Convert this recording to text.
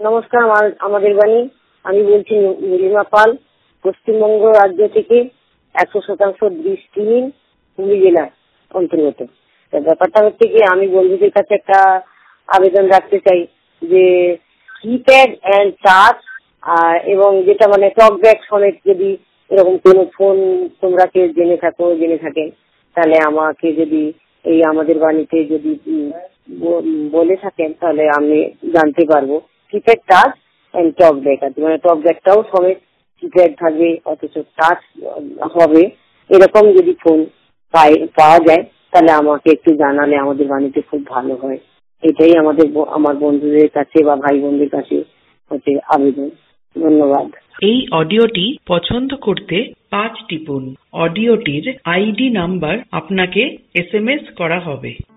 নমস্কার, আমাদের বাণী। আমি বলছি নীলিমা পাল, পশ্চিমবঙ্গ রাজ্য থেকে 100% দৃষ্টিহীন হুগলি জেলা অন্তর্গত। ব্যাপারটা হচ্ছে কি, আমি বন্ধুদের কাছে একটা আবেদন রাখতে চাই যে কিপ্যাড অ্যান্ড টাচ এবং যেটা মানে টক ব্যাক সমেত যদি এরকম কোনো ফোন তোমরা কেউ জেনে থাকেন, তাহলে আমাকে যদি এই আমাদের বাড়িতে যদি বলে থাকেন তাহলে আমি জানতে পারবো। Keypad touch and talk back আছে, মানে টক ব্যাকটাও সমেত কিপ্যাড থাকবে অথচ টাচ হবে, এরকম যদি ফোন পাওয়া যায় তাহলে আমাকে একটু জানালে আমাদের বাড়িতে খুব ভালো হয়। এটাই আমার বন্ধুদের কাছে বা ভাই বোনদের কাছে হচ্ছে আবেদন। ধন্যবাদ। এই অডিওটি পছন্দ করতে 5 টিপুন। অডিওটির আইডি নাম্বার আপনাকে SMS করা হবে।